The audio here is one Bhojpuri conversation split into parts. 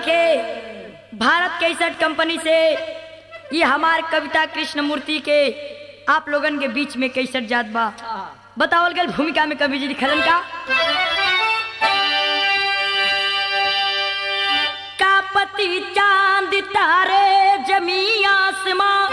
देखे भारत कैसेट कंपनी से ये हमार कविता कृष्णमूर्ति के आप लोगन के बीच में कैसेट जात बा। बतावल गल भूमिका में कवि जी लिखलन का पति चांद तारे जमी आसमां,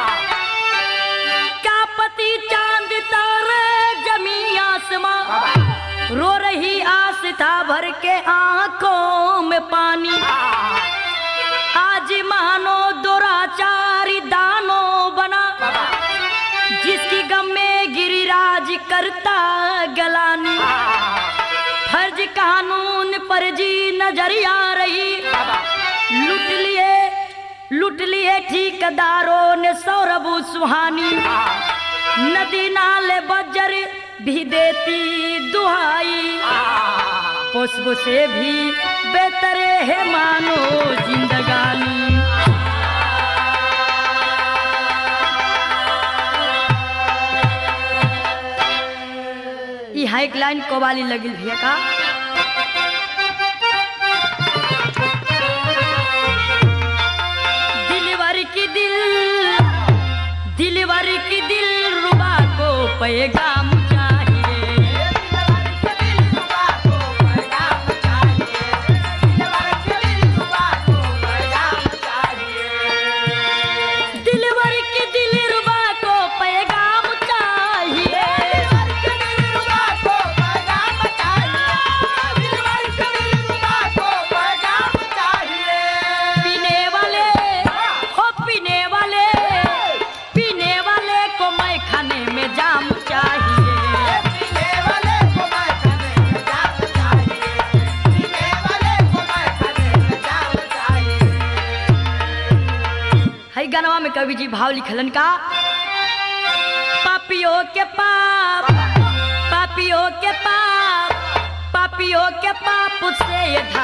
का पति चांद तारे जमी आसमां, रो रही आस्था भर के आंखों में पानी। आज मानो दुराचारी दानों बना, जिसकी गम में गिरिराज करता गलानी। फर्ज कानून पर जी नजरिया रही, लुट लिए ठेकेदारों ने सौरभ सुहानी। नदी नाले बजर भी देती दुहाई, पुष्प से भी बेहतर है मानो जिंदगानी। ये एक लाइन कवाली लगिल भैया का दिलवर की दिल रुबा को पैगाम गानवा में कवि जी भाव लिखलन का पापियों के पाप, पापियों के पाप, पापियों के पाप से